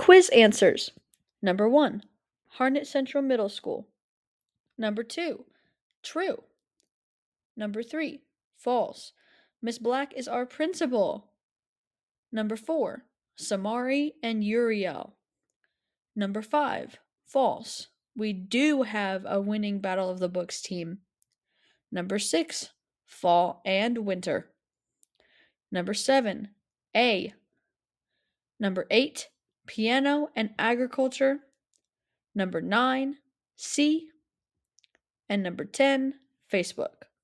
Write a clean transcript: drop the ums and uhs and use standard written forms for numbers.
Quiz answers. Number 1, Harnett Central Middle School. Number 2, true. Number 3, false. Miss Black is our principal. Number 4, Samari and Uriel. Number 5, false. We do have a winning Battle of the Books team. Number 6, fall and winter. Number 7, A. Number 8, piano and agriculture. Number 9, C. And number 10, Facebook.